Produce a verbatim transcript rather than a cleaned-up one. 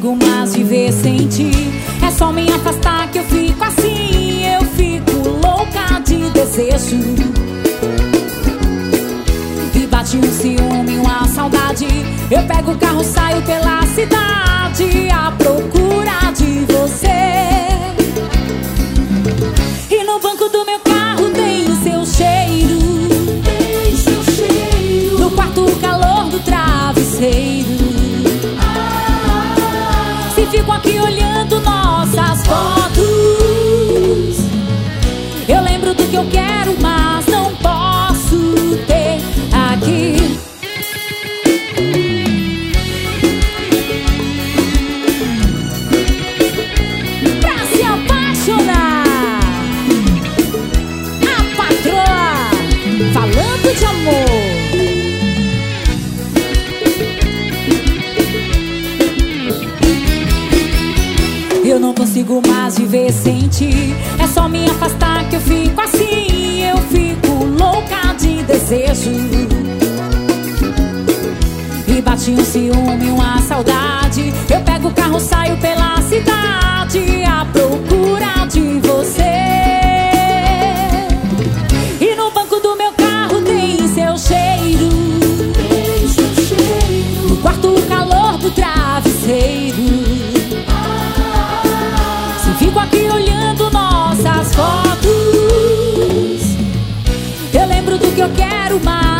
consigo mais viver sem ti. É só me afastar que eu fico assim. Eu fico louca de desejo. E bate um ciúme, uma saudade. Eu pego o carro, saio pela cidade à procura de você. E no banco do meu carro tem seu cheiro. Tem seu cheiro. No quarto o calor do travesseiro. Se fico aqui olhando nossas fotos, eu lembro do que eu quero, mas não posso ter aqui. Pra se apaixonar, a patroa falando de amor. Eu não consigo mais viver sem ti. É só me afastar que eu fico assim. Eu fico louca de desejo. E bate um ciúme, uma saudade. Eu pego o carro, saio pela cidade à procura de você. E no banco do meu carro tem seu cheiro. Tem seu cheiro. No quarto o calor do travesseiro. Fico aqui olhando nossas fotos, eu lembro do que eu quero mais.